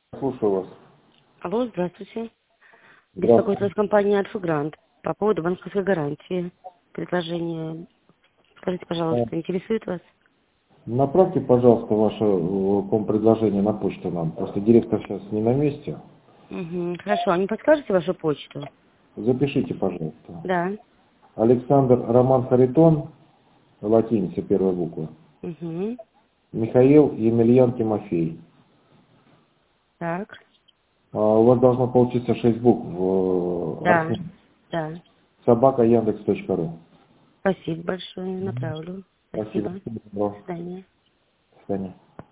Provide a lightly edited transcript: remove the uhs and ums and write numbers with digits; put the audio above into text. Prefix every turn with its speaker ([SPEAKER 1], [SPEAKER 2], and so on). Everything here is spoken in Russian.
[SPEAKER 1] Слушаю вас.
[SPEAKER 2] Алло, здравствуйте. Беспокоит
[SPEAKER 1] Здравствуйте.
[SPEAKER 2] вас компания Альфа Грант по поводу банковской гарантии. Предложение. Скажите, пожалуйста, интересует вас?
[SPEAKER 1] Направьте, пожалуйста, ваше предложение на почту нам. Просто директор сейчас не на месте.
[SPEAKER 2] Угу. Хорошо, а не подскажете вашу почту?
[SPEAKER 1] Запишите, пожалуйста.
[SPEAKER 2] Да.
[SPEAKER 1] Александр Роман Харитон, латиница, первая буква.
[SPEAKER 2] Угу.
[SPEAKER 1] Михаил Емельян Тимофей.
[SPEAKER 2] Так.
[SPEAKER 1] У вас должно получиться 6 букв
[SPEAKER 2] Да.
[SPEAKER 1] Арсен.
[SPEAKER 2] Да.
[SPEAKER 1] Собака Яндекс.ру.
[SPEAKER 2] Спасибо большое. Направлю.
[SPEAKER 1] Спасибо.
[SPEAKER 2] Спасибо. До
[SPEAKER 1] До
[SPEAKER 2] свидания.
[SPEAKER 1] свидания.